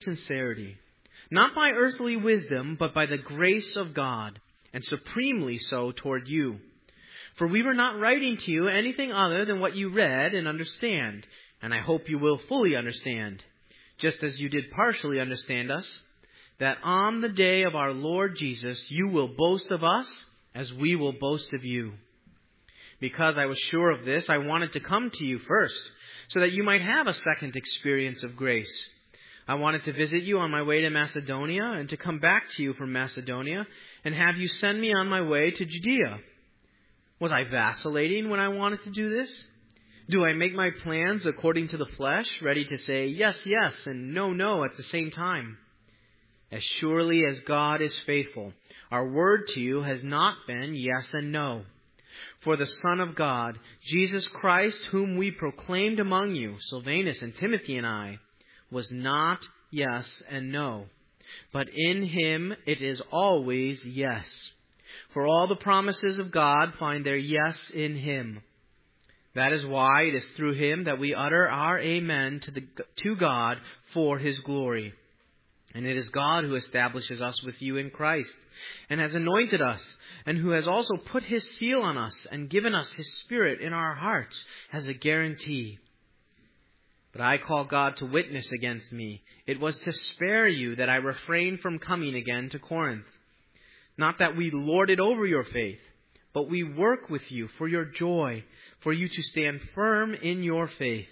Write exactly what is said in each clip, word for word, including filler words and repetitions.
sincerity, not by earthly wisdom, but by the grace of God, and supremely so toward you. For we were not writing to you anything other than what you read and understand, and I hope you will fully understand, just as you did partially understand us, that on the day of our Lord Jesus you will boast of us as we will boast of you. Because I was sure of this, I wanted to come to you first, so that you might have a second experience of grace. I wanted to visit you on my way to Macedonia, and to come back to you from Macedonia, and have you send me on my way to Judea. Was I vacillating when I wanted to do this? Do I make my plans according to the flesh, ready to say yes, yes, and no, no at the same time? As surely as God is faithful, our word to you has not been yes and no. For the Son of God, Jesus Christ, whom we proclaimed among you, Silvanus and Timothy and I, was not yes and no. But in him it is always yes. For all the promises of God find their yes in him. That is why it is through him that we utter our amen to, the, to God for his glory. And it is God who establishes us with you in Christ, and has anointed us, and who has also put his seal on us, and given us his Spirit in our hearts as a guarantee. But I call God to witness against me. It was to spare you that I refrained from coming again to Corinth. Not that we lord it over your faith, but we work with you for your joy, for you to stand firm in your faith.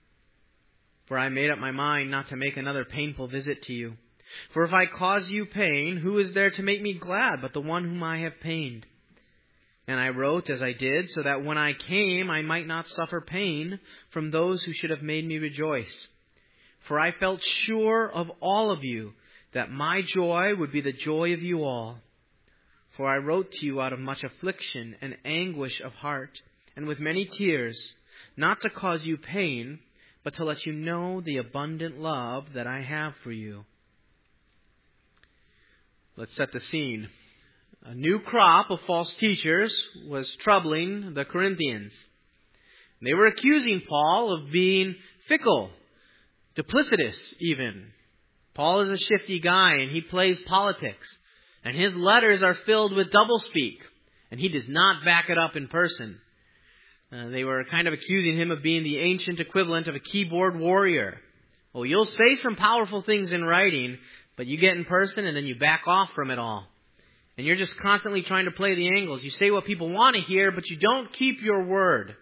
For I made up my mind not to make another painful visit to you. For if I cause you pain, who is there to make me glad but the one whom I have pained? And I wrote as I did, so that when I came I might not suffer pain from those who should have made me rejoice. For I felt sure of all of you that my joy would be the joy of you all. For I wrote to you out of much affliction and anguish of heart, and with many tears, not to cause you pain, but to let you know the abundant love that I have for you. Let's set the scene. A new crop of false teachers was troubling the Corinthians. They were accusing Paul of being fickle, duplicitous even. Paul is a shifty guy and he plays politics. And his letters are filled with doublespeak. And he does not back it up in person. Uh, they were kind of accusing him of being the ancient equivalent of a keyboard warrior. Well, you'll say some powerful things in writing, but you get in person and then you back off from it all. And you're just constantly trying to play the angles. You say what people want to hear, but you don't keep your word.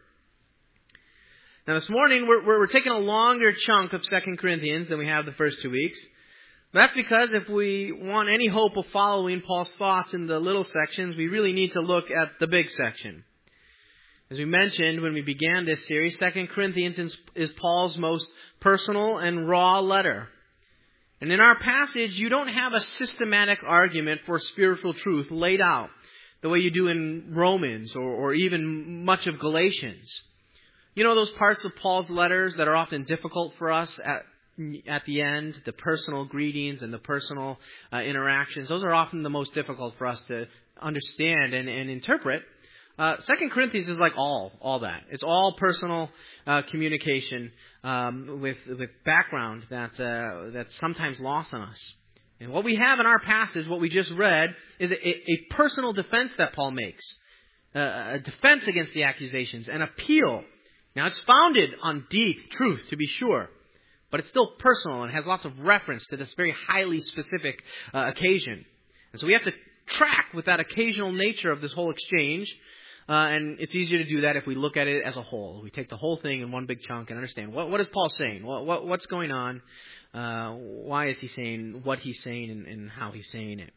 Now this morning, we're, we're, we're taking a longer chunk of Second Corinthians than we have the first two weeks. That's because if we want any hope of following Paul's thoughts in the little sections, we really need to look at the big section. As we mentioned when we began this series, Second Corinthians is, is Paul's most personal and raw letter. And in our passage, you don't have a systematic argument for spiritual truth laid out the way you do in Romans or, or even much of Galatians. You know those parts of Paul's letters that are often difficult for us at, at the end, the personal greetings and the personal uh, interactions. Those are often the most difficult for us to understand and, and interpret. Uh, Second Corinthians is like all, all that. It's all personal uh, communication um, with with background that uh, that's sometimes lost on us. And what we have in our passage, what we just read, is a, a personal defense that Paul makes, uh, a defense against the accusations, an appeal. Now it's founded on deep truth, to be sure, but it's still personal and has lots of reference to this very highly specific uh, occasion. And so we have to track with that occasional nature of this whole exchange. Uh, and it's easier to do that if we look at it as a whole. We take the whole thing in one big chunk and understand what, what is Paul saying? What, what, what's going on? Uh, why is he saying what he's saying and, and how he's saying it?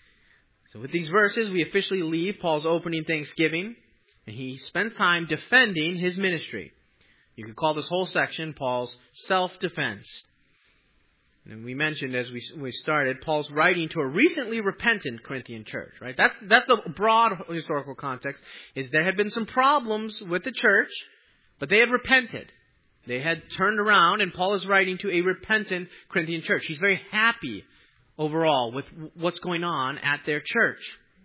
So with these verses, we officially leave Paul's opening Thanksgiving, and he spends time defending his ministry. You could call this whole section Paul's self-defense. And we mentioned as we we started, Paul's writing to a recently repentant Corinthian church, right? That's that's the broad historical context, is there had been some problems with the church, but they had repented. They had turned around, and Paul is writing to a repentant Corinthian church. He's very happy overall with what's going on at their church.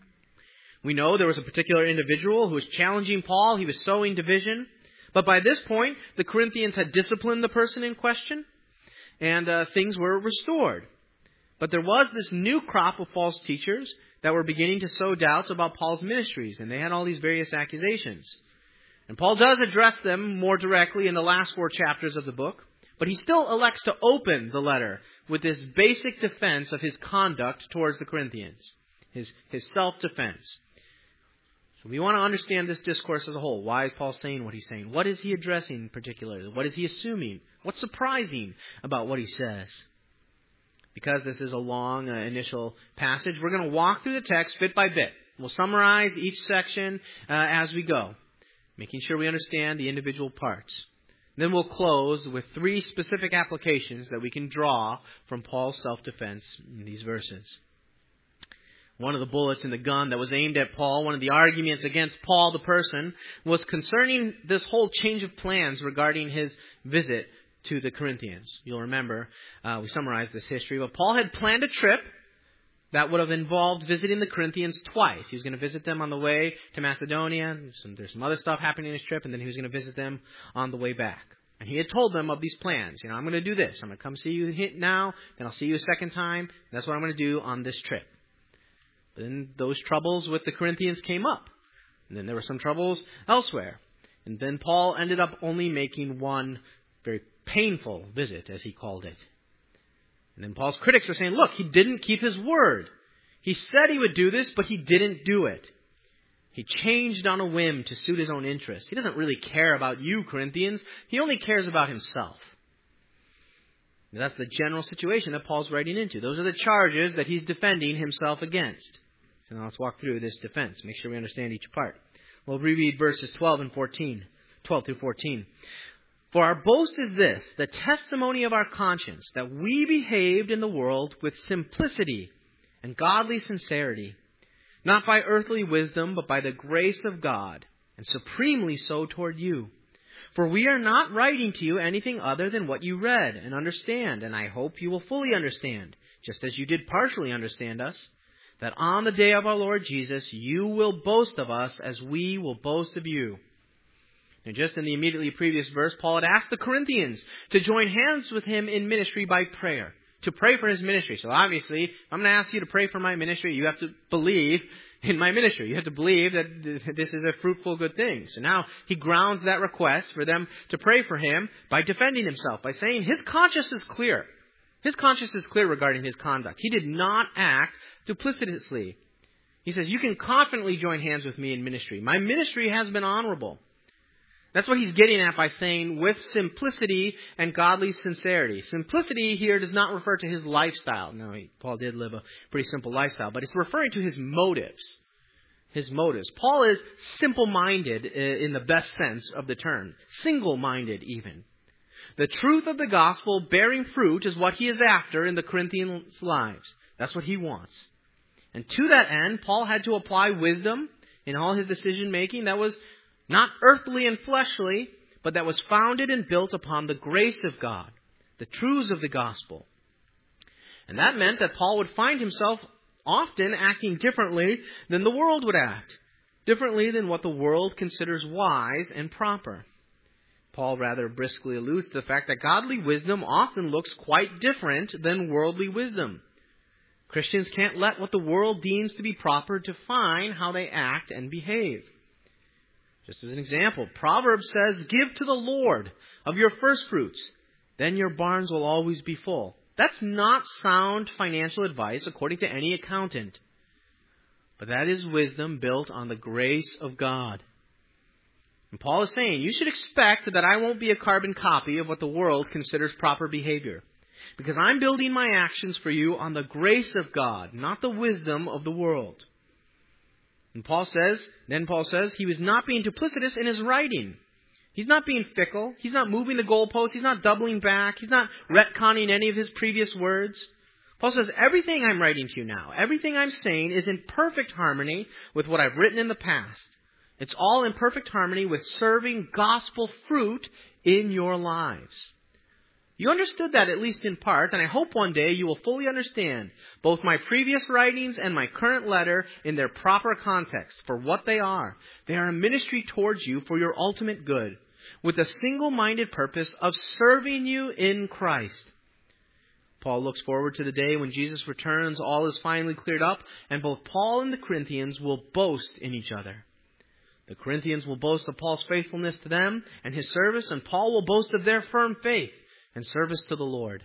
We know there was a particular individual who was challenging Paul. He was sowing division. But by this point, the Corinthians had disciplined the person in question. and uh, things were restored. But there was this new crop of false teachers that were beginning to sow doubts about Paul's ministries, and they had all these various accusations. And Paul does address them more directly in the last four chapters of the book, but he still elects to open the letter with this basic defense of his conduct towards the Corinthians, his, his self-defense. So we want to understand this discourse as a whole. Why is Paul saying what he's saying? What is he addressing particularly? What is he assuming? What's surprising about what he says? Because this is a long uh, initial passage, we're going to walk through the text bit by bit. We'll summarize each section uh, as we go, making sure we understand the individual parts. Then we'll close with three specific applications that we can draw from Paul's self-defense in these verses. One of the bullets in the gun that was aimed at Paul, one of the arguments against Paul the person, was concerning this whole change of plans regarding his visit to the Corinthians. You'll remember, uh, we summarized this history, but Paul had planned a trip that would have involved visiting the Corinthians twice. He was going to visit them on the way to Macedonia. Some, there's some other stuff happening in his trip, and then he was going to visit them on the way back. And he had told them of these plans. You know, I'm going to do this. I'm going to come see you now, then I'll see you a second time. That's what I'm going to do on this trip. But then those troubles with the Corinthians came up. And then there were some troubles elsewhere. And then Paul ended up only making one very painful visit, as he called it. And then Paul's critics were saying, look, he didn't keep his word. He said he would do this, but he didn't do it. He changed on a whim to suit his own interests. He doesn't really care about you, Corinthians. He only cares about himself. And that's the general situation that Paul's writing into. Those are the charges that he's defending himself against. So now let's walk through this defense. Make sure we understand each part. We'll reread verses twelve and fourteen. twelve through fourteen. For our boast is this, the testimony of our conscience, that we behaved in the world with simplicity and godly sincerity, not by earthly wisdom, but by the grace of God, and supremely so toward you. For we are not writing to you anything other than what you read and understand, and I hope you will fully understand, just as you did partially understand us, that on the day of our Lord Jesus you will boast of us as we will boast of you. And just in the immediately previous verse, Paul had asked the Corinthians to join hands with him in ministry by prayer, to pray for his ministry. So obviously, if I'm going to ask you to pray for my ministry, you have to believe in my ministry. You have to believe that this is a fruitful, good thing. So now he grounds that request for them to pray for him by defending himself, by saying his conscience is clear. His conscience is clear regarding his conduct. He did not act duplicitously. He says, you can confidently join hands with me in ministry. My ministry has been honorable. That's what he's getting at by saying with simplicity and godly sincerity. Simplicity here does not refer to his lifestyle. No, he, Paul did live a pretty simple lifestyle, but it's referring to his motives. His motives. Paul is simple-minded in the best sense of the term. Single-minded even. The truth of the gospel bearing fruit is what he is after in the Corinthians' lives. That's what he wants. And to that end, Paul had to apply wisdom in all his decision-making that was not earthly and fleshly, but that was founded and built upon the grace of God, the truths of the gospel. And that meant that Paul would find himself often acting differently than the world would act, differently than what the world considers wise and proper. Paul rather briskly alludes to the fact that godly wisdom often looks quite different than worldly wisdom. Christians can't let what the world deems to be proper define how they act and behave. Just as an example, Proverbs says, give to the Lord of your first fruits, then your barns will always be full. That's not sound financial advice according to any accountant. But that is wisdom built on the grace of God. And Paul is saying, you should expect that I won't be a carbon copy of what the world considers proper behavior. Because I'm building my actions for you on the grace of God, not the wisdom of the world. And Paul says, then Paul says, he was not being duplicitous in his writing. He's not being fickle. He's not moving the goalposts. He's not doubling back. He's not retconning any of his previous words. Paul says, everything I'm writing to you now, everything I'm saying is in perfect harmony with what I've written in the past. It's all in perfect harmony with serving gospel fruit in your lives. You understood that at least in part, and I hope one day you will fully understand both my previous writings and my current letter in their proper context for what they are. They are a ministry towards you for your ultimate good, with a single-minded purpose of serving you in Christ. Paul looks forward to the day when Jesus returns, all is finally cleared up, and both Paul and the Corinthians will boast in each other. The Corinthians will boast of Paul's faithfulness to them and his service, and Paul will boast of their firm faith and service to the Lord.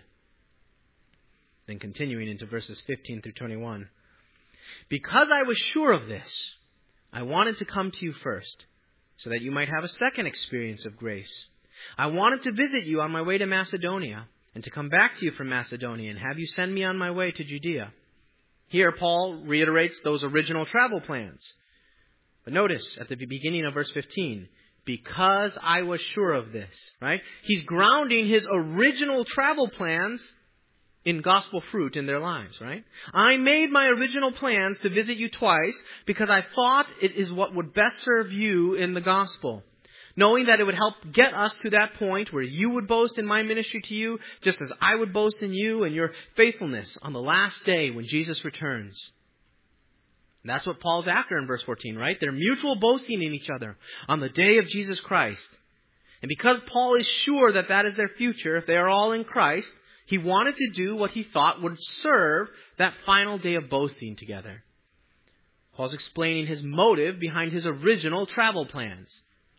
Then continuing into verses fifteen through twenty-one. Because I was sure of this, I wanted to come to you first, so that you might have a second experience of grace. I wanted to visit you on my way to Macedonia, and to come back to you from Macedonia, and have you send me on my way to Judea. Here Paul reiterates those original travel plans. But notice at the beginning of verse fifteen, because I was sure of this, right? He's grounding his original travel plans in gospel fruit in their lives, right? I made my original plans to visit you twice because I thought it is what would best serve you in the gospel. Knowing that it would help get us to that point where you would boast in my ministry to you, just as I would boast in you and your faithfulness on the last day when Jesus returns. And that's what Paul's after in verse fourteen, right? They're mutual boasting in each other on the day of Jesus Christ. And because Paul is sure that that is their future, if they are all in Christ, he wanted to do what he thought would serve that final day of boasting together. Paul's explaining his motive behind his original travel plans.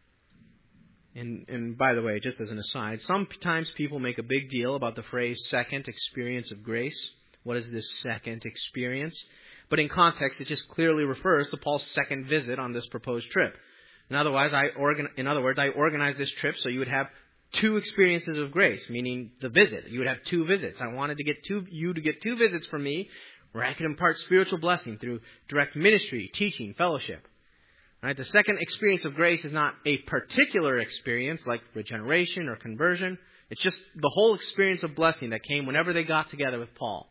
And, and by the way, just as an aside, sometimes people make a big deal about the phrase second experience of grace. What is this second experience? But in context, it just clearly refers to Paul's second visit on this proposed trip. In other words, I organ- in other words, I organized this trip so you would have two experiences of grace, meaning the visit. You would have two visits. I wanted to get two, you to get two visits from me where I could impart spiritual blessing through direct ministry, teaching, fellowship. Right? The second experience of grace is not a particular experience like regeneration or conversion. It's just the whole experience of blessing that came whenever they got together with Paul.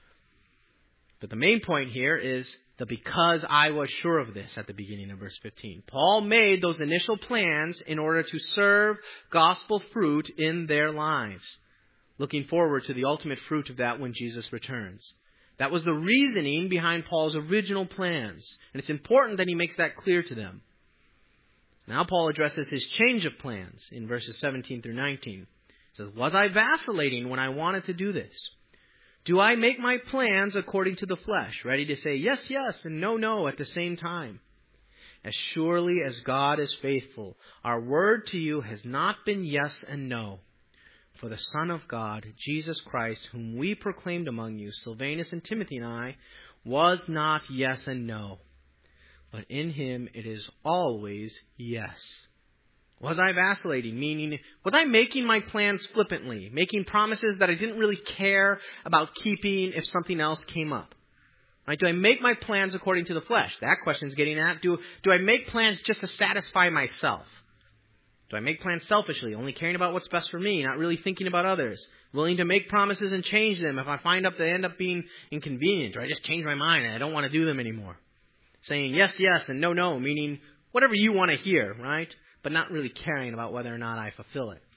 But the main point here is the because I was sure of this at the beginning of verse fifteen. Paul made those initial plans in order to serve gospel fruit in their lives, looking forward to the ultimate fruit of that when Jesus returns. That was the reasoning behind Paul's original plans, and it's important that he makes that clear to them. Now Paul addresses his change of plans in verses seventeen through nineteen. He says, was I vacillating when I wanted to do this? Do I make my plans according to the flesh, ready to say yes, yes, and no, no at the same time? As surely as God is faithful, our word to you has not been yes and no. For the Son of God, Jesus Christ, whom we proclaimed among you, Silvanus and Timothy and I, was not yes and no. But in him it is always yes. Was I vacillating? Meaning, was I making my plans flippantly, making promises that I didn't really care about keeping if something else came up? Right? Do I make my plans according to the flesh? That question's getting at. Do, do I make plans just to satisfy myself? Do I make plans selfishly, only caring about what's best for me, not really thinking about others? Willing to make promises and change them if I find out they end up being inconvenient, or I just change my mind and I don't want to do them anymore? Saying yes, yes, and no, no, meaning whatever you want to hear, right? But not really caring about whether or not I fulfill it.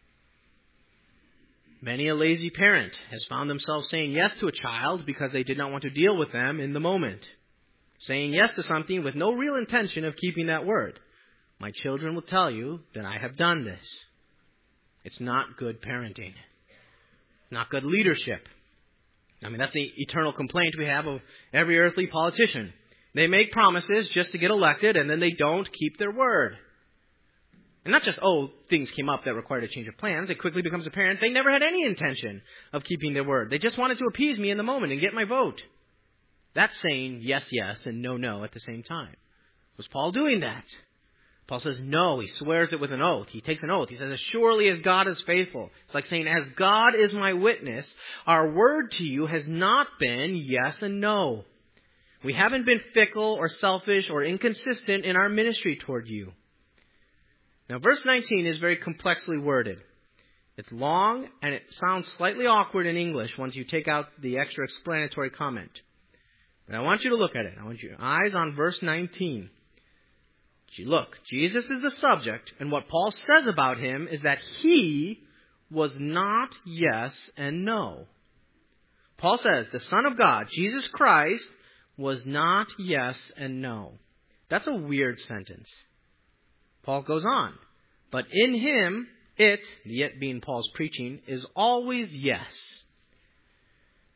Many a lazy parent has found themselves saying yes to a child because they did not want to deal with them in the moment. Saying yes to something with no real intention of keeping that word. My children will tell you that I have done this. It's not good parenting. Not good leadership. I mean, that's the eternal complaint we have of every earthly politician. They make promises just to get elected, and then they don't keep their word. And not just, oh, things came up that required a change of plans. It quickly becomes apparent they never had any intention of keeping their word. They just wanted to appease me in the moment and get my vote. That's saying yes, yes, and no, no at the same time. Was Paul doing that? Paul says no. He swears it with an oath. He takes an oath. He says, as surely as God is faithful. It's like saying, as God is my witness, our word to you has not been yes and no. We haven't been fickle or selfish or inconsistent in our ministry toward you. Now, verse nineteen is very complexly worded. It's long, and it sounds slightly awkward in English once you take out the extra explanatory comment. But I want you to look at it. I want your eyes on verse nineteen. Look, Jesus is the subject, and what Paul says about him is that he was not yes and no. Paul says the Son of God, Jesus Christ, was not yes and no. That's a weird sentence. Paul goes on. But in him, it, the it being Paul's preaching, is always yes.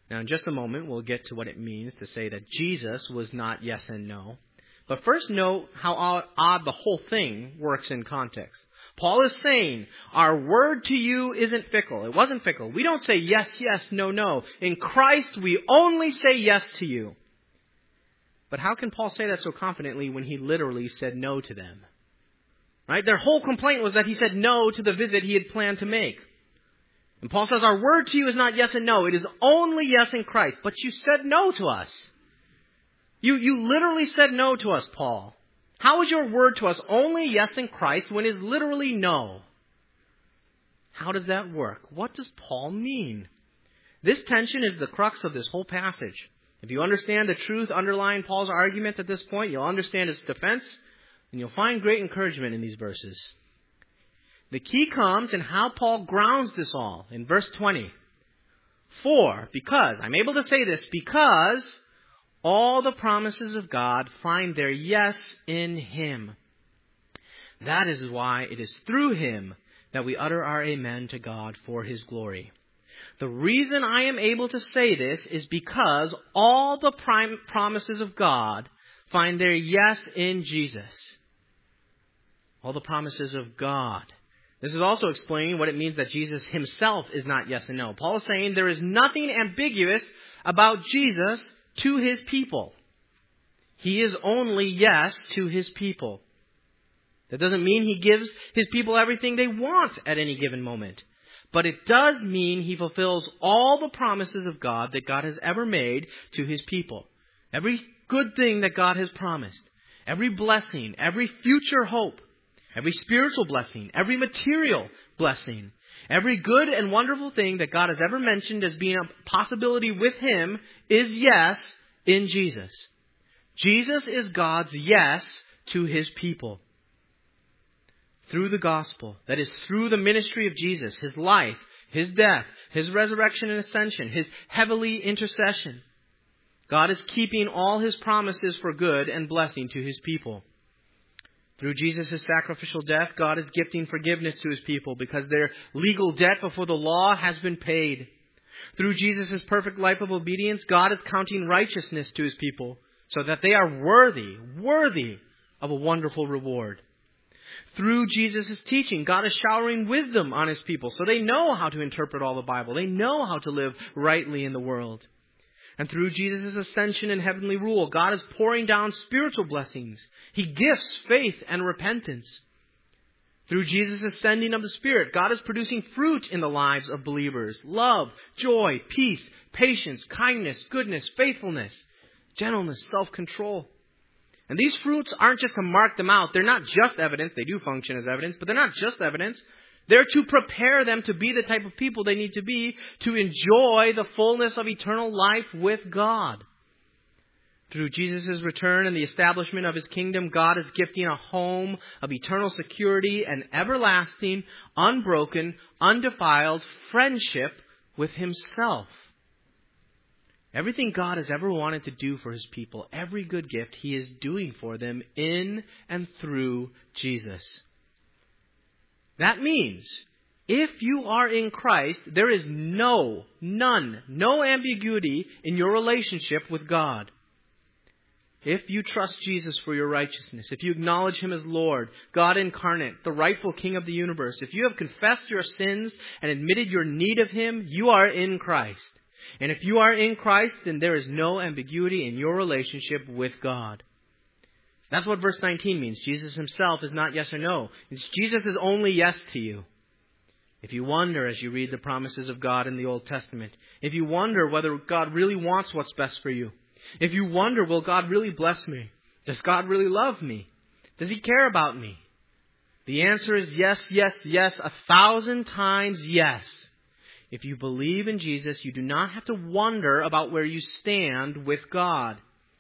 Now, in just a moment, we'll get to what it means to say that Jesus was not yes and no. But first note how odd the whole thing works in context. Paul is saying, our word to you isn't fickle. It wasn't fickle. We don't say yes, yes, no, no. In Christ, we only say yes to you. But how can Paul say that so confidently when he literally said no to them? Right? Their whole complaint was that he said no to the visit he had planned to make. And Paul says, our word to you is not yes and no. It is only yes in Christ. But you said no to us. You, you literally said no to us, Paul. How is your word to us only yes in Christ when it is literally no? How does that work? What does Paul mean? This tension is the crux of this whole passage. If you understand the truth underlying Paul's argument at this point, you'll understand his defense, and you'll find great encouragement in these verses. The key comes in how Paul grounds this all in verse twenty. For, because, I'm able to say this, because all the promises of God find their yes in Him. That is why it is through Him that we utter our amen to God for His glory. The reason I am able to say this is because all the prim- promises of God find their yes in Jesus. All the promises of God. This is also explaining what it means that Jesus Himself is not yes and no. Paul is saying there is nothing ambiguous about Jesus to His people. He is only yes to His people. That doesn't mean He gives His people everything they want at any given moment. But it does mean He fulfills all the promises of God that God has ever made to His people. Every good thing that God has promised. Every blessing. Every future hope. Every spiritual blessing. Every material blessing. Every good and wonderful thing that God has ever mentioned as being a possibility with Him is yes in Jesus. Jesus is God's yes to His people. Through the gospel, that is through the ministry of Jesus, His life, His death, His resurrection and ascension, His heavenly intercession, God is keeping all His promises for good and blessing to His people. Through Jesus' sacrificial death, God is gifting forgiveness to His people because their legal debt before the law has been paid. Through Jesus' perfect life of obedience, God is counting righteousness to His people so that they are worthy, worthy of a wonderful reward. Through Jesus' teaching, God is showering wisdom on His people so they know how to interpret all the Bible. They know how to live rightly in the world. And through Jesus' ascension and heavenly rule, God is pouring down spiritual blessings. He gifts faith and repentance. Through Jesus' sending of the Spirit, God is producing fruit in the lives of believers. Love, joy, peace, patience, kindness, goodness, faithfulness, gentleness, self-control. And these fruits aren't just to mark them out. They're not just evidence. They do function as evidence, but they're not just evidence. They're to prepare them to be the type of people they need to be to enjoy the fullness of eternal life with God. Through Jesus' return and the establishment of His kingdom, God is gifting a home of eternal security and everlasting, unbroken, undefiled friendship with Himself. Everything God has ever wanted to do for His people, every good gift He is doing for them in and through Jesus. That means, if you are in Christ, there is no, none, no ambiguity in your relationship with God. If you trust Jesus for your righteousness, if you acknowledge Him as Lord, God incarnate, the rightful King of the universe, if you have confessed your sins and admitted your need of Him, you are in Christ. And if you are in Christ, then there is no ambiguity in your relationship with God. That's what verse nineteen means. Jesus Himself is not yes or no. It's Jesus is only yes to you. If you wonder as you read the promises of God in the Old Testament, if you wonder whether God really wants what's best for you, if you wonder, will God really bless me? Does God really love me? Does He care about me? The answer is yes, yes, yes, a thousand times yes. If you believe in Jesus, you do not have to wonder about where you stand with God.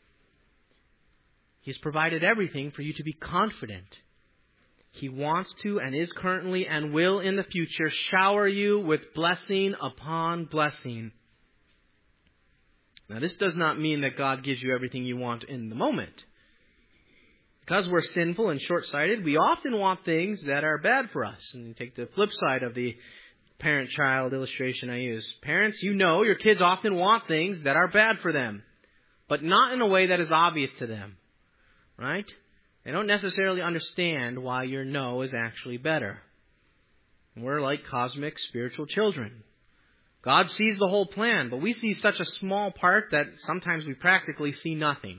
He has provided everything for you to be confident. He wants to and is currently and will in the future shower you with blessing upon blessing. Now, this does not mean that God gives you everything you want in the moment. Because we're sinful and short-sighted, we often want things that are bad for us. And you take the flip side of the parent-child illustration I use. Parents, you know your kids often want things that are bad for them, but not in a way that is obvious to them, right? They don't necessarily understand why your no is actually better. We're like cosmic spiritual children. God sees the whole plan, but we see such a small part that sometimes we practically see nothing.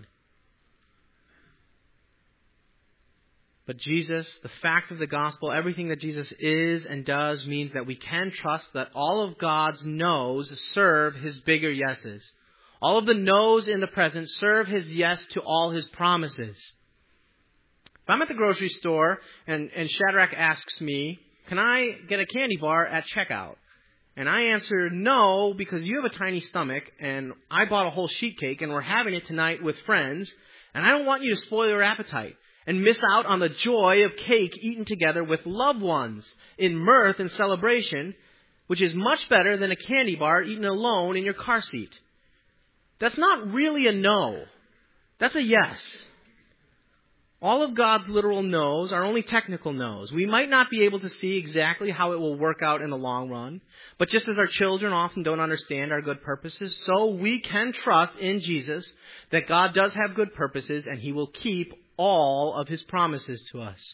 But Jesus, the fact of the gospel, everything that Jesus is and does means that we can trust that all of God's no's serve His bigger yeses. All of the no's in the present serve His yes to all His promises. If I'm at the grocery store and, and Shadrach asks me, can I get a candy bar at checkout? And I answer no, because you have a tiny stomach and I bought a whole sheet cake and we're having it tonight with friends, and I don't want you to spoil your appetite and miss out on the joy of cake eaten together with loved ones in mirth and celebration, which is much better than a candy bar eaten alone in your car seat. That's not really a no. That's a yes. All of God's literal no's are only technical no's. We might not be able to see exactly how it will work out in the long run, but just as our children often don't understand our good purposes, so we can trust in Jesus that God does have good purposes and He will keep all of His promises to us.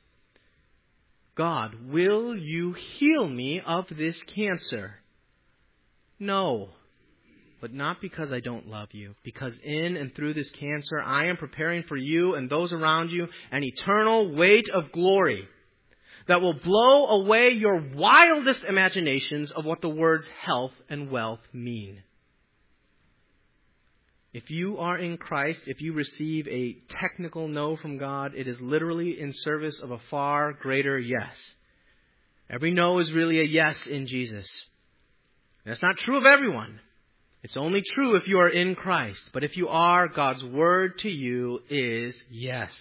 God, will you heal me of this cancer? No. But not because I don't love you. Because in and through this cancer, I am preparing for you and those around you an eternal weight of glory that will blow away your wildest imaginations of what the words health and wealth mean. If you are in Christ, if you receive a technical no from God, it is literally in service of a far greater yes. Every no is really a yes in Jesus. That's not true of everyone. It's only true if you are in Christ. But if you are, God's word to you is yes.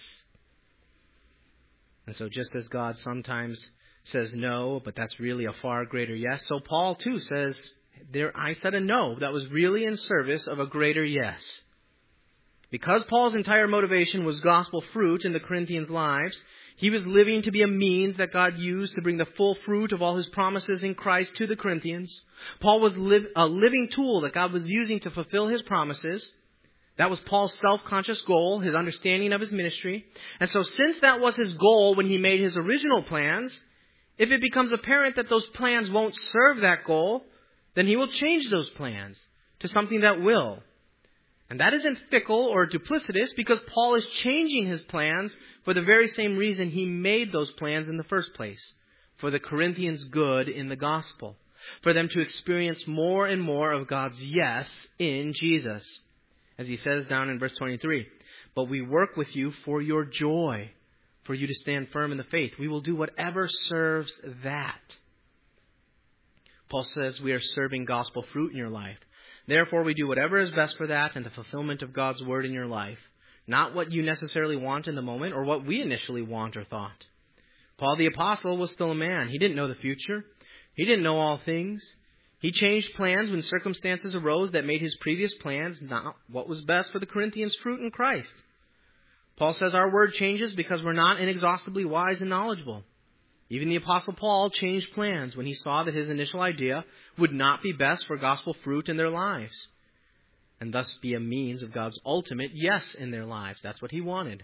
And so just as God sometimes says no, but that's really a far greater yes, so Paul too says, there I said a no that was really in service of a greater yes. Because Paul's entire motivation was gospel fruit in the Corinthians' lives, he was living to be a means that God used to bring the full fruit of all His promises in Christ to the Corinthians. Paul was live, a living tool that God was using to fulfill His promises. That was Paul's self-conscious goal, his understanding of his ministry. And so since that was his goal when he made his original plans, if it becomes apparent that those plans won't serve that goal, then he will change those plans to something that will. And that isn't fickle or duplicitous, because Paul is changing his plans for the very same reason he made those plans in the first place. For the Corinthians' good in the gospel. For them to experience more and more of God's yes in Jesus. As he says down in verse twenty-three, but we work with you for your joy, for you to stand firm in the faith. We will do whatever serves that. Paul says we are serving gospel fruit in your life. Therefore, we do whatever is best for that and the fulfillment of God's word in your life. Not what you necessarily want in the moment or what we initially want or thought. Paul the apostle was still a man. He didn't know the future. He didn't know all things. He changed plans when circumstances arose that made his previous plans not what was best for the Corinthians' fruit in Christ. Paul says our word changes because we're not inexhaustibly wise and knowledgeable. Even the Apostle Paul changed plans when he saw that his initial idea would not be best for gospel fruit in their lives, and thus be a means of God's ultimate yes in their lives. That's what he wanted.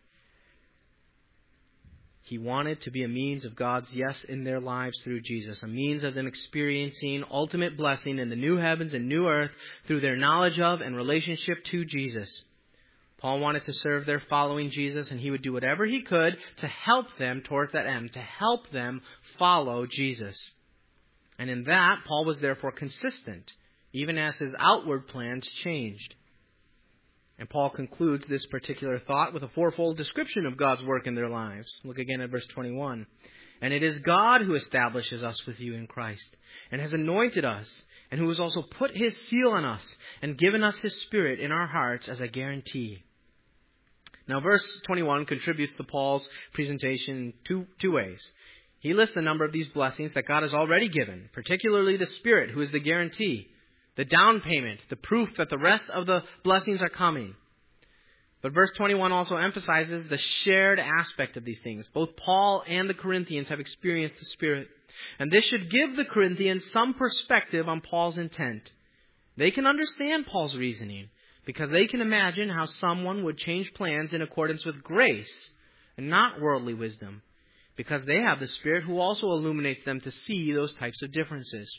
He wanted to be a means of God's yes in their lives through Jesus, a means of them experiencing ultimate blessing in the new heavens and new earth through their knowledge of and relationship to Jesus. Paul wanted to serve their following Jesus, and he would do whatever he could to help them towards that end, to help them follow Jesus. And in that, Paul was therefore consistent, even as his outward plans changed. And Paul concludes this particular thought with a fourfold description of God's work in their lives. Look again at verse twenty-one. And it is God who establishes us with you in Christ, and has anointed us, and who has also put His seal on us, and given us His Spirit in our hearts as a guarantee. Now, verse twenty-one contributes to Paul's presentation in two, two ways. He lists a number of these blessings that God has already given, particularly the Spirit, who is the guarantee, the down payment, the proof that the rest of the blessings are coming. But verse twenty-one also emphasizes the shared aspect of these things. Both Paul and the Corinthians have experienced the Spirit. And this should give the Corinthians some perspective on Paul's intent. They can understand Paul's reasoning because they can imagine how someone would change plans in accordance with grace and not worldly wisdom, because they have the Spirit who also illuminates them to see those types of differences.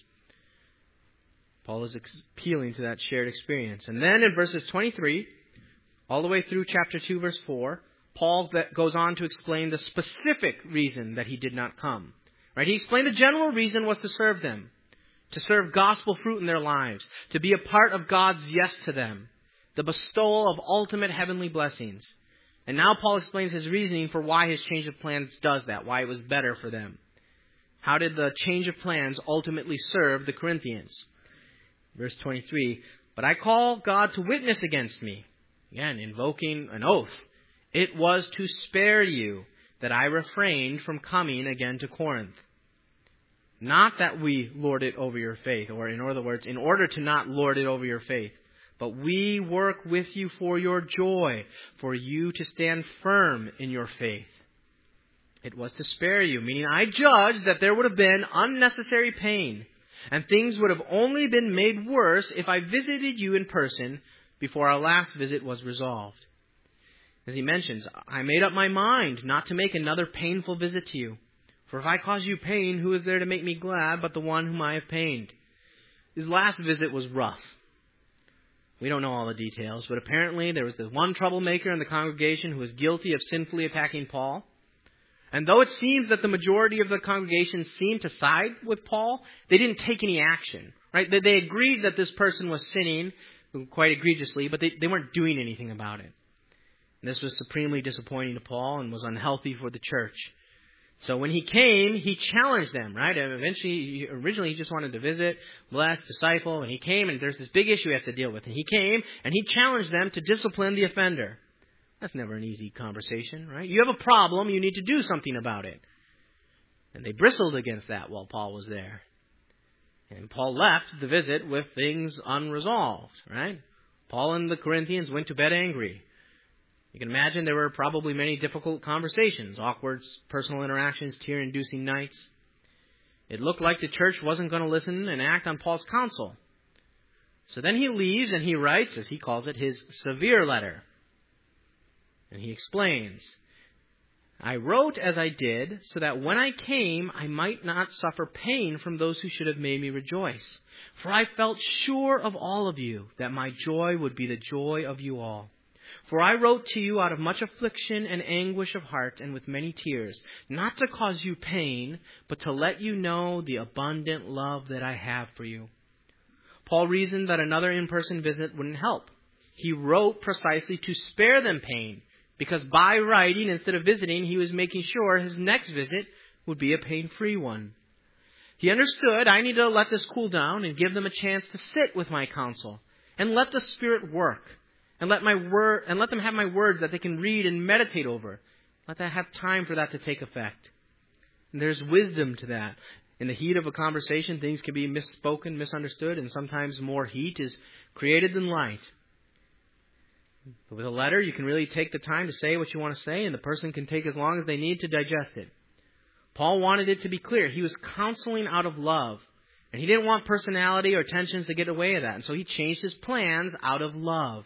Paul is appealing to that shared experience. And then in verses twenty-three, all the way through chapter two, verse four, Paul goes on to explain the specific reason that he did not come. Right? He explained the general reason was to serve them, to serve gospel fruit in their lives, to be a part of God's yes to them, the bestowal of ultimate heavenly blessings. And now Paul explains his reasoning for why his change of plans does that, why it was better for them. How did the change of plans ultimately serve the Corinthians? Verse twenty-three, but I call God to witness against me. Again, invoking an oath. It was to spare you that I refrained from coming again to Corinth. Not that we lord it over your faith, or in other words, in order to not lord it over your faith, but we work with you for your joy, for you to stand firm in your faith. It was to spare you, meaning I judged that there would have been unnecessary pain, and things would have only been made worse if I visited you in person before our last visit was resolved. As he mentions, I made up my mind not to make another painful visit to you. For if I cause you pain, who is there to make me glad but the one whom I have pained? His last visit was rough. We don't know all the details, but apparently there was the one troublemaker in the congregation who was guilty of sinfully attacking Paul. And though it seems that the majority of the congregation seemed to side with Paul, they didn't take any action. Right? They, they agreed that this person was sinning quite egregiously, but they, they weren't doing anything about it. And this was supremely disappointing to Paul and was unhealthy for the church. So when he came, he challenged them, right? And eventually, originally he just wanted to visit, bless, disciple, and he came and there's this big issue he has to deal with. And he came and he challenged them to discipline the offender. That's never an easy conversation, right? You have a problem, you need to do something about it. And they bristled against that while Paul was there. And Paul left the visit with things unresolved, right? Paul and the Corinthians went to bed angry. You can imagine there were probably many difficult conversations, awkward personal interactions, tear-inducing nights. It looked like the church wasn't going to listen and act on Paul's counsel. So then he leaves and he writes, as he calls it, his severe letter. And he explains, I wrote as I did so that when I came I might not suffer pain from those who should have made me rejoice. For I felt sure of all of you that my joy would be the joy of you all. For I wrote to you out of much affliction and anguish of heart and with many tears, not to cause you pain, but to let you know the abundant love that I have for you. Paul reasoned that another in-person visit wouldn't help. He wrote precisely to spare them pain, because by writing instead of visiting, he was making sure his next visit would be a pain-free one. He understood I need to let this cool down and give them a chance to sit with my counsel and let the Spirit work. And let my word, and let them have my words that they can read and meditate over. Let them have time for that to take effect. And there's wisdom to that. In the heat of a conversation, things can be misspoken, misunderstood, and sometimes more heat is created than light. But with a letter, you can really take the time to say what you want to say, and the person can take as long as they need to digest it. Paul wanted it to be clear. He was counseling out of love. And he didn't want personality or tensions to get away with that. And so he changed his plans out of love.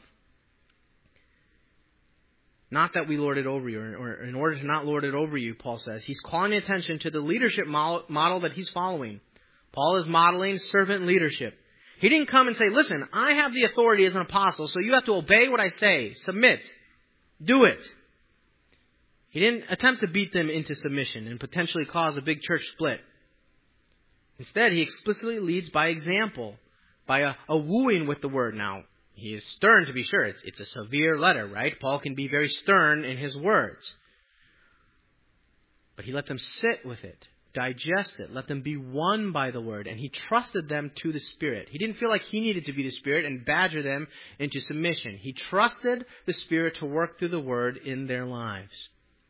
Not that we lord it over you, or in order to not lord it over you, Paul says. He's calling attention to the leadership model that he's following. Paul is modeling servant leadership. He didn't come and say, listen, I have the authority as an apostle, so you have to obey what I say. Submit. Do it. He didn't attempt to beat them into submission and potentially cause a big church split. Instead, he explicitly leads by example, by a, a wooing with the word. Now, he is stern to be sure. It's, it's a severe letter, right? Paul can be very stern in his words. But he let them sit with it, digest it, let them be won by the word, and he trusted them to the Spirit. He didn't feel like he needed to be the Spirit and badger them into submission. He trusted the Spirit to work through the word in their lives.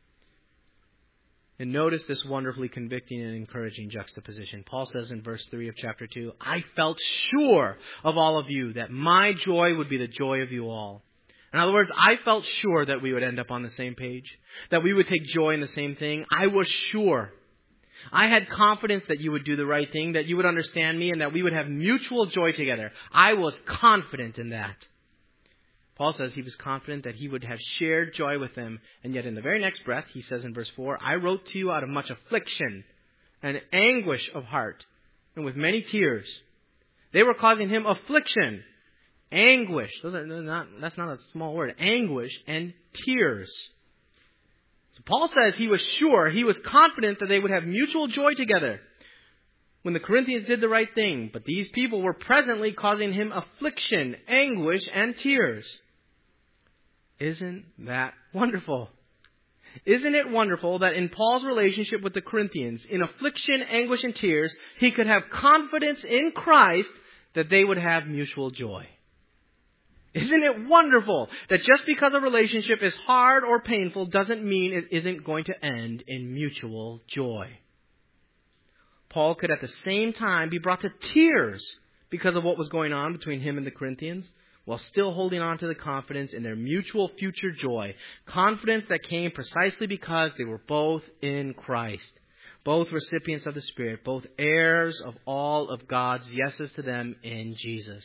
And notice this wonderfully convicting and encouraging juxtaposition. Paul says in verse three of chapter two, I felt sure of all of you that my joy would be the joy of you all. In other words, I felt sure that we would end up on the same page, that we would take joy in the same thing. I was sure. I had confidence that you would do the right thing, that you would understand me, and that we would have mutual joy together. I was confident in that. Paul says he was confident that he would have shared joy with them. And yet in the very next breath, he says in verse four, I wrote to you out of much affliction and anguish of heart, and with many tears. They were causing him affliction, anguish. Those are not, that's not a small word. Anguish and tears. So Paul says he was sure, he was confident that they would have mutual joy together when the Corinthians did the right thing. But these people were presently causing him affliction, anguish, and tears. Isn't that wonderful? Isn't it wonderful that in Paul's relationship with the Corinthians, in affliction, anguish, and tears, he could have confidence in Christ that they would have mutual joy? Isn't it wonderful that just because a relationship is hard or painful doesn't mean it isn't going to end in mutual joy? Paul could at the same time be brought to tears because of what was going on between him and the Corinthians, while still holding on to the confidence in their mutual future joy. Confidence that came precisely because they were both in Christ, both recipients of the Spirit, both heirs of all of God's yeses to them in Jesus.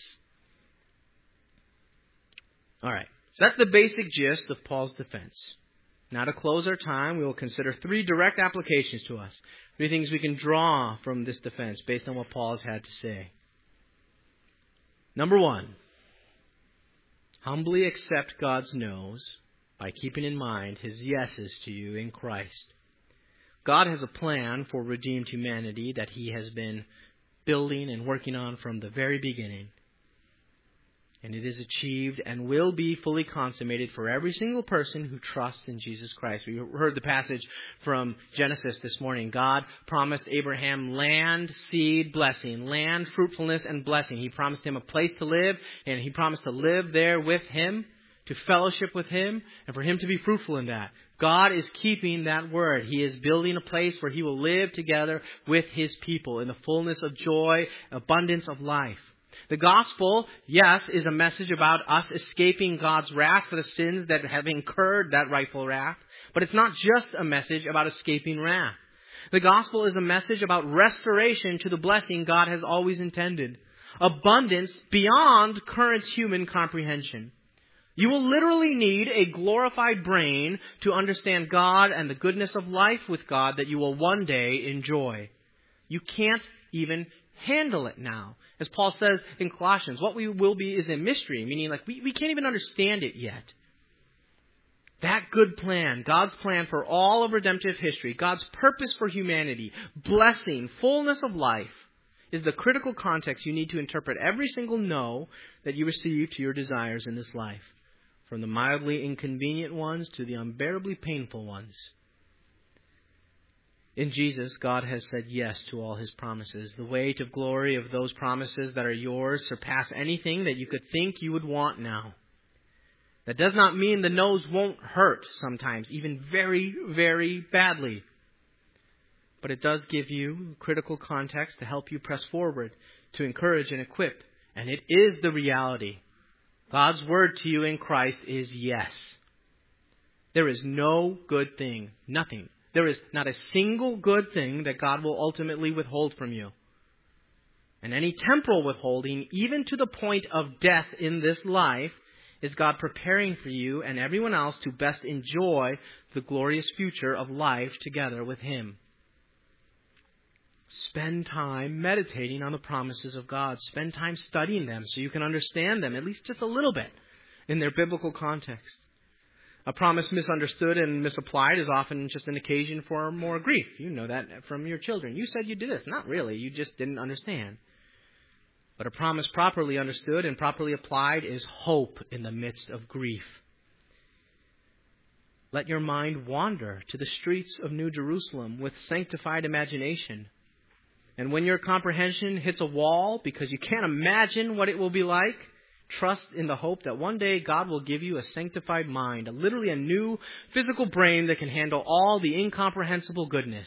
All right, so that's the basic gist of Paul's defense. Now to close our time, we will consider three direct applications to us. Three things we can draw from this defense based on what Paul has had to say. Number one, humbly accept God's no's by keeping in mind his yeses to you in Christ. God has a plan for redeemed humanity that he has been building and working on from the very beginning. And it is achieved and will be fully consummated for every single person who trusts in Jesus Christ. We heard the passage from Genesis this morning. God promised Abraham land, seed, blessing, land, fruitfulness, and blessing. He promised him a place to live, and he promised to live there with him, to fellowship with him, and for him to be fruitful in that. God is keeping that word. He is building a place where he will live together with his people in the fullness of joy, abundance of life. The gospel, yes, is a message about us escaping God's wrath for the sins that have incurred that rightful wrath. But it's not just a message about escaping wrath. The gospel is a message about restoration to the blessing God has always intended. Abundance beyond current human comprehension. You will literally need a glorified brain to understand God and the goodness of life with God that you will one day enjoy. You can't even handle it now. As Paul says in Colossians, what we will be is a mystery, meaning like we, we can't even understand it yet. That good plan, God's plan for all of redemptive history, God's purpose for humanity, blessing, fullness of life, is the critical context you need to interpret every single no that you receive to your desires in this life, from the mildly inconvenient ones to the unbearably painful ones. In Jesus, God has said yes to all his promises. The weight of glory of those promises that are yours surpass anything that you could think you would want now. That does not mean the no's won't hurt sometimes, even very, very badly. But it does give you critical context to help you press forward, to encourage and equip. And it is the reality. God's word to you in Christ is yes. There is no good thing, nothing. There is not a single good thing that God will ultimately withhold from you. And any temporal withholding, even to the point of death in this life, is God preparing for you and everyone else to best enjoy the glorious future of life together with him. Spend time meditating on the promises of God. Spend time studying them so you can understand them, at least just a little bit, in their biblical context. A promise misunderstood and misapplied is often just an occasion for more grief. You know that from your children. You said you did this. Not really. You just didn't understand. But a promise properly understood and properly applied is hope in the midst of grief. Let your mind wander to the streets of New Jerusalem with sanctified imagination. And when your comprehension hits a wall because you can't imagine what it will be like, trust in the hope that one day God will give you a sanctified mind, a literally a new physical brain that can handle all the incomprehensible goodness.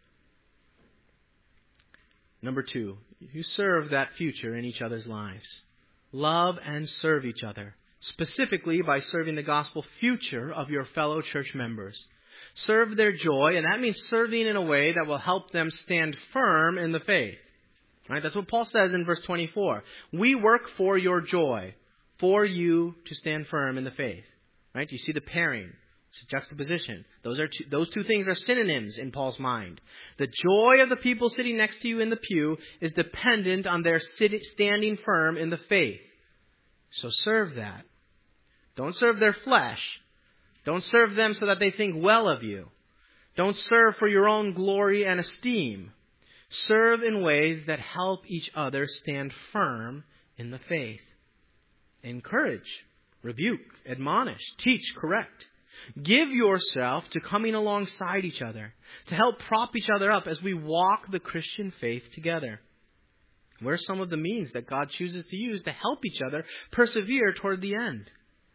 Number two, you serve that future in each other's lives. Love and serve each other, specifically by serving the gospel future of your fellow church members. Serve their joy, and that means serving in a way that will help them stand firm in the faith. Right? That's what Paul says in verse twenty-four. We work for your joy, for you to stand firm in the faith. Right? You see the pairing. It's a juxtaposition. Those are two, those two things are synonyms in Paul's mind. The joy of the people sitting next to you in the pew is dependent on their sit, standing firm in the faith. So serve that. Don't serve their flesh. Don't serve them so that they think well of you. Don't serve for your own glory and esteem. Serve in ways that help each other stand firm in the faith. Encourage, rebuke, admonish, teach, correct. Give yourself to coming alongside each other, to help prop each other up as we walk the Christian faith together. Where are some of the means that God chooses to use to help each other persevere toward the end?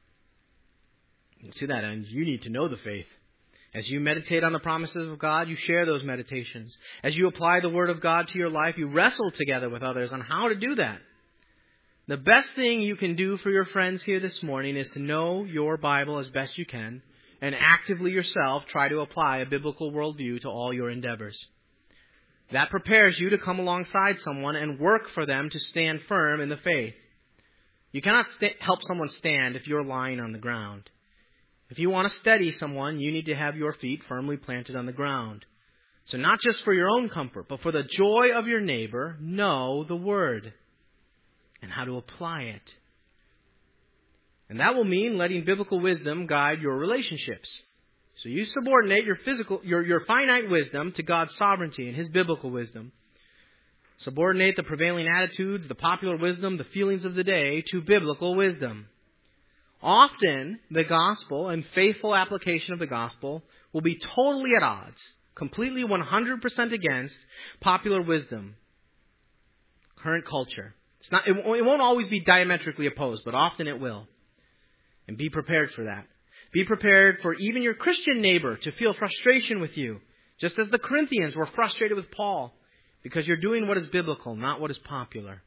To that end, you need to know the faith. As you meditate on the promises of God, you share those meditations. As you apply the Word of God to your life, you wrestle together with others on how to do that. The best thing you can do for your friends here this morning is to know your Bible as best you can and actively yourself try to apply a biblical worldview to all your endeavors. That prepares you to come alongside someone and work for them to stand firm in the faith. You cannot st- help someone stand if you're lying on the ground. If you want to steady someone, you need to have your feet firmly planted on the ground. So not just for your own comfort, but for the joy of your neighbor, know the Word and how to apply it. And that will mean letting biblical wisdom guide your relationships. So you subordinate your physical, your, your finite wisdom to God's sovereignty and His biblical wisdom. Subordinate the prevailing attitudes, the popular wisdom, the feelings of the day to biblical wisdom. Often, the gospel and faithful application of the gospel will be totally at odds, completely one hundred percent against popular wisdom, current culture. It's not, it won't always be diametrically opposed, but often it will. And be prepared for that. Be prepared for even your Christian neighbor to feel frustration with you, just as the Corinthians were frustrated with Paul, because you're doing what is biblical, not what is popular.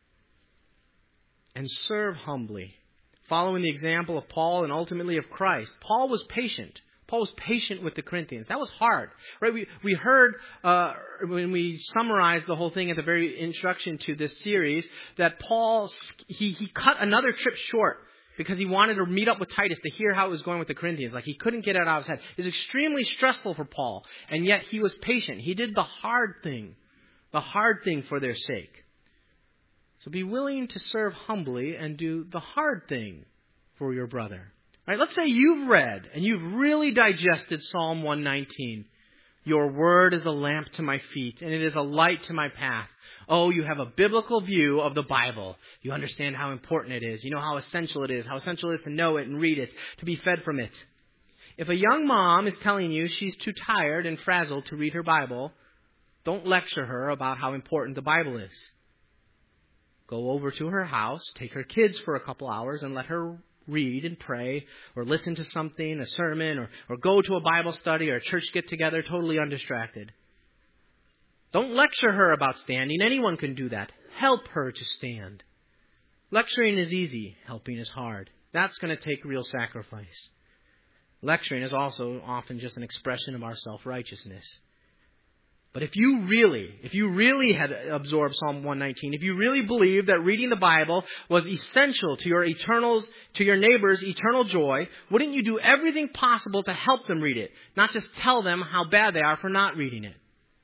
And serve humbly, following the example of Paul and ultimately of Christ. Paul was patient. Paul was patient with the Corinthians. That was hard, right? We we heard uh, when we summarized the whole thing at the very introduction to this series that Paul he he cut another trip short because he wanted to meet up with Titus to hear how it was going with the Corinthians. Like he couldn't get it out of his head. It was extremely stressful for Paul, and yet he was patient. He did the hard thing, the hard thing for their sake. So be willing to serve humbly and do the hard thing for your brother. Right, let's say you've read and you've really digested Psalm one nineteen. Your word is a lamp to my feet and it is a light to my path. Oh, you have a biblical view of the Bible. You understand how important it is. You know how essential it is. How essential it is to know it and read it, to be fed from it. If a young mom is telling you she's too tired and frazzled to read her Bible, don't lecture her about how important the Bible is. Go over to her house, take her kids for a couple hours and let her read and pray or listen to something, a sermon, or, or go to a Bible study or a church get-together totally undistracted. Don't lecture her about standing. Anyone can do that. Help her to stand. Lecturing is easy. Helping is hard. That's going to take real sacrifice. Lecturing is also often just an expression of our self-righteousness. But if you really, if you really had absorbed Psalm one nineteen, if you really believed that reading the Bible was essential to your eternal's, to your neighbor's eternal joy, wouldn't you do everything possible to help them read it, not just tell them how bad they are for not reading it?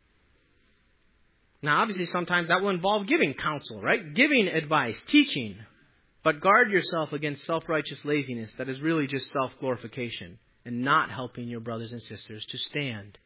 Now, obviously, sometimes that will involve giving counsel, right? Giving advice, teaching. But guard yourself against self-righteous laziness that is really just self-glorification and not helping your brothers and sisters to stand.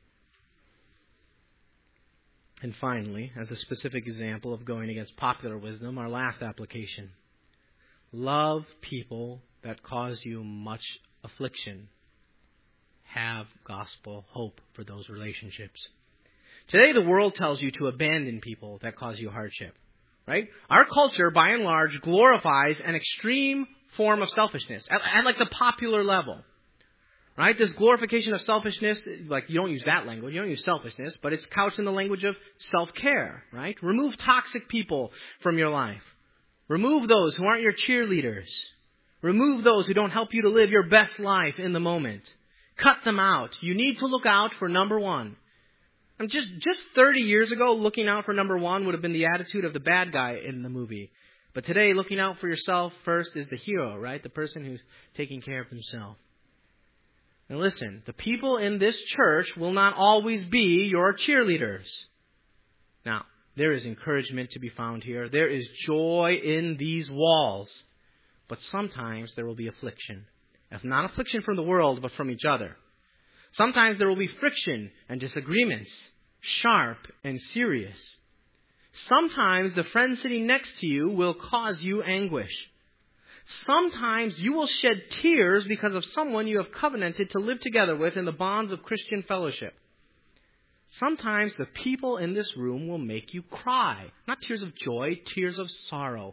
And finally, as a specific example of going against popular wisdom, our last application. Love people that cause you much affliction. Have gospel hope for those relationships. Today, the world tells you to abandon people that cause you hardship. Right? Our culture, by and large, glorifies an extreme form of selfishness at, at like the popular level. Right? This glorification of selfishness, like you don't use that language, you don't use selfishness, but it's couched in the language of self-care, right? Remove toxic people from your life. Remove those who aren't your cheerleaders. Remove those who don't help you to live your best life in the moment. Cut them out. You need to look out for number one. And just, just thirty years ago, looking out for number one would have been the attitude of the bad guy in the movie. But today, looking out for yourself first is the hero, right? The person who's taking care of himself. Now listen, the people in this church will not always be your cheerleaders. Now, there is encouragement to be found here. There is joy in these walls. But sometimes there will be affliction. If not affliction from the world, but from each other. Sometimes there will be friction and disagreements, sharp and serious. Sometimes the friend sitting next to you will cause you anguish. Sometimes you will shed tears because of someone you have covenanted to live together with in the bonds of Christian fellowship. Sometimes the people in this room will make you cry. Not tears of joy, tears of sorrow.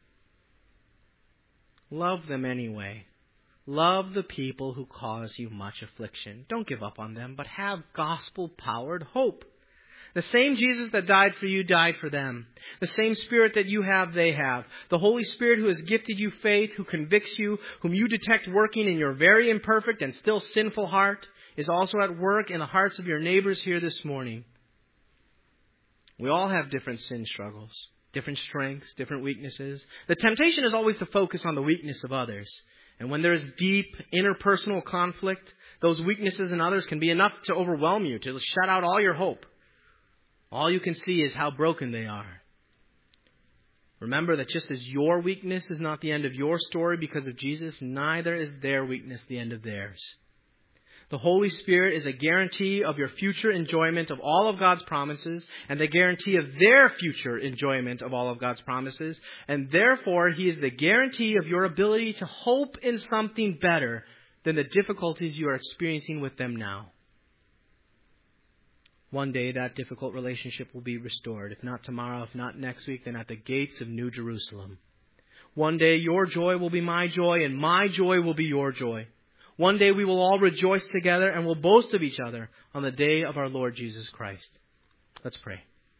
Love them anyway. Love the people who cause you much affliction. Don't give up on them, but have gospel-powered hope. The same Jesus that died for you died for them. The same Spirit that you have, they have. The Holy Spirit who has gifted you faith, who convicts you, whom you detect working in your very imperfect and still sinful heart, is also at work in the hearts of your neighbors here this morning. We all have different sin struggles, different strengths, different weaknesses. The temptation is always to focus on the weakness of others. And when there is deep interpersonal conflict, those weaknesses in others can be enough to overwhelm you, to shut out all your hope. All you can see is how broken they are. Remember that just as your weakness is not the end of your story because of Jesus, neither is their weakness the end of theirs. The Holy Spirit is a guarantee of your future enjoyment of all of God's promises and the guarantee of their future enjoyment of all of God's promises. And therefore, He is the guarantee of your ability to hope in something better than the difficulties you are experiencing with them now. One day that difficult relationship will be restored. If not tomorrow, if not next week, then at the gates of New Jerusalem. One day your joy will be my joy and my joy will be your joy. One day we will all rejoice together and will boast of each other on the day of our Lord Jesus Christ. Let's pray.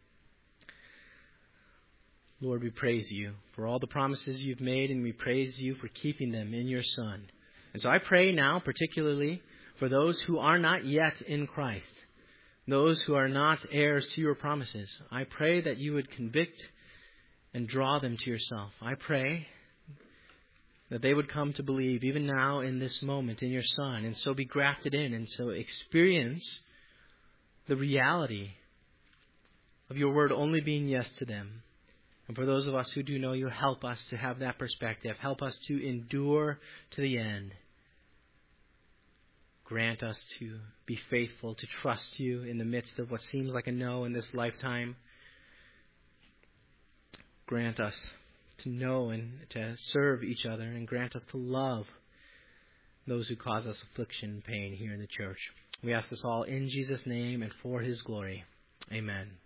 Lord, we praise you for all the promises you've made, and we praise you for keeping them in your Son. And so I pray now particularly for those who are not yet in Christ, those who are not heirs to your promises. I pray that you would convict and draw them to yourself. I pray that they would come to believe even now in this moment in your Son, and so be grafted in, and so experience the reality of your word only being yes to them. And for those of us who do know you, help us to have that perspective. Help us to endure to the end. Grant us to be faithful, to trust you in the midst of what seems like a no in this lifetime. Grant us to know and to serve each other, and grant us to love those who cause us affliction and pain here in the church. We ask this all in Jesus' name and for His glory. Amen.